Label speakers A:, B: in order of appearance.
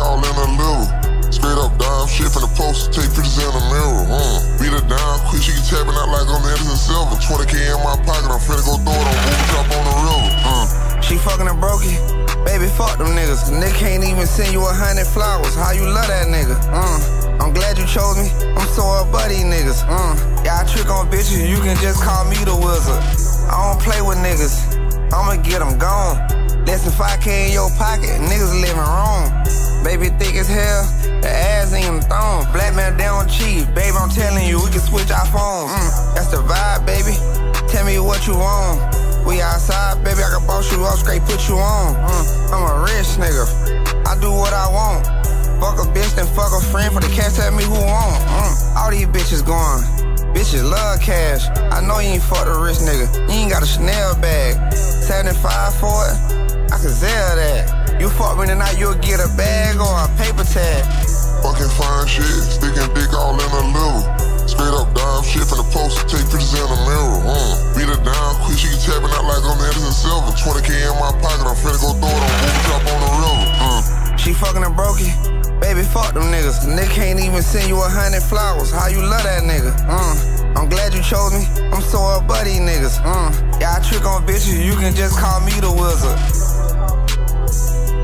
A: all in the liver. Straight up dime shit from the post, take pictures in the mirror. Beat her down quick, she can tapping out like I'm Anderson Silver. 20K in my pocket, I'm finna go throw it on Move Drop on the river.
B: She fucking a brokey, baby fuck them niggas. Nigga can't even send you 100 flowers, how you love that nigga? I'm glad you chose me, I'm so up buddy niggas. Yeah, I trick on bitches, you can just call me the wizard. I don't play with niggas, I'ma get them gone. Less than 5K in your pocket, niggas living wrong. Baby thick as hell, the ass ain't even thong. Black man down cheap, baby I'm telling you, we can switch our phones. That's the vibe, baby, tell me what you want. We outside, baby, I can boss you up, straight put you on. I'm a rich nigga, I do what I want. Fuck a bitch, then fuck a friend, for the cash tell me who want. All these bitches going, bitches love cash. I know you ain't fuck a rich nigga, you ain't got a Chanel bag. 75 for it, I can sell that. You fuck me tonight, you'll get a bag or a paper tag.
A: Fucking fine shit, sticking dick all in the liver. Straight up dime shit from the post, take pictures in the mirror. Beat her down quick, she can tapping out like I'm Anderson Silver. 20K in my pocket, I'm finna go throw it on Move Drop on the river.
B: She fucking a brokey, baby fuck them niggas. Nigga can't even send you 100 flowers, how you love that nigga? I'm glad you chose me, I'm so up buddy niggas. Yeah, I trick on bitches, you can just call me the wizard.